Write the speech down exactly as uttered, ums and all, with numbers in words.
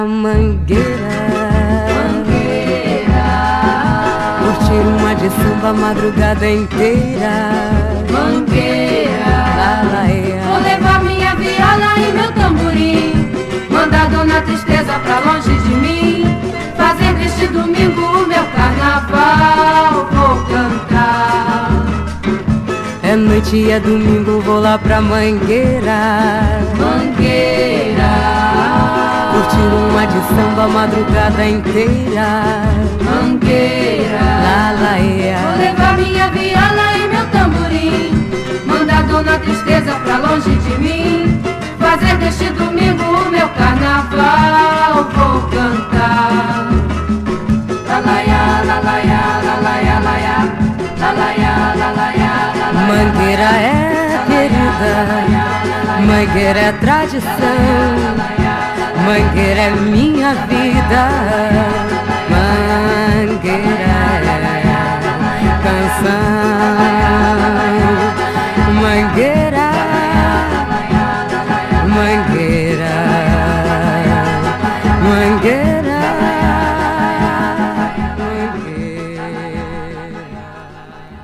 Mangueira, Mangueira, curtir uma de samba a madrugada inteira. Mangueira, lá, lá, é. Vou levar minha viola e meu tamborim, mandar Dona Tristeza pra longe de mim, fazer deste domingo o meu carnaval, vou cantar. É noite e é domingo, vou lá pra Mangueira. Mangueira, curtir uma de samba a madrugada inteira. Mangueira, lá, lá, é. Vou levar minha viola e meu tamborim, mandar Dona Tristeza pra longe de mim, fazer deste domingo o meu carnaval, vou cantar. Lalaiá, lalaiá, lalaiá, lalaiá, lalaiá, lalaiá, lalaiá. Mangueira é querida, Mangueira é tradição, Mangueira é minha vida, Mangueira é canção.